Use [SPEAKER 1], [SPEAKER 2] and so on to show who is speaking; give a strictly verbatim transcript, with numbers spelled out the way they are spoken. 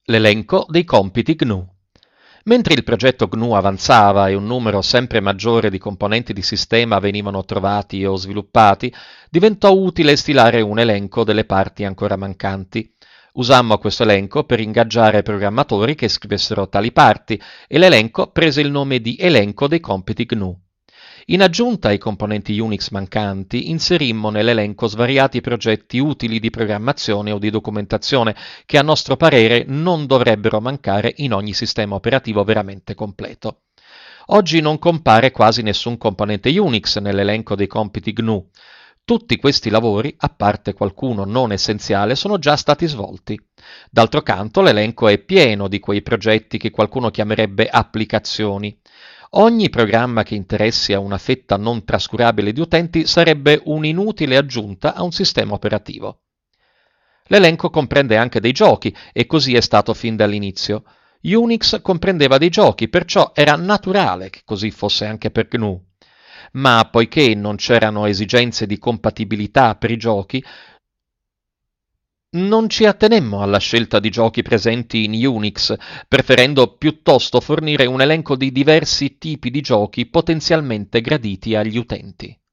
[SPEAKER 1] L'elenco dei compiti G N U. Mentre il progetto G N U avanzava e un numero sempre maggiore di componenti di sistema venivano trovati o sviluppati, diventò utile stilare un elenco delle parti ancora mancanti. Usammo questo elenco per ingaggiare programmatori che scrivessero tali parti e l'elenco prese il nome di elenco dei compiti G N U. In aggiunta ai componenti Unix mancanti, inserimmo nell'elenco svariati progetti utili di programmazione o di documentazione che a nostro parere non dovrebbero mancare in ogni sistema operativo veramente completo. Oggi non compare quasi nessun componente Unix nell'elenco dei compiti G N U. Tutti questi lavori, a parte qualcuno non essenziale, sono già stati svolti. D'altro canto, l'elenco è pieno di quei progetti che qualcuno chiamerebbe applicazioni. Ogni programma che interessi a una fetta non trascurabile di utenti sarebbe un'inutile aggiunta a un sistema operativo. L'elenco comprende anche dei giochi, e così è stato fin dall'inizio. Unix comprendeva dei giochi, perciò era naturale che così fosse anche per G N U. Ma poiché non c'erano esigenze di compatibilità per i giochi, non ci attenemmo alla scelta di giochi presenti in Unix, preferendo piuttosto fornire un elenco di diversi tipi di giochi potenzialmente graditi agli utenti.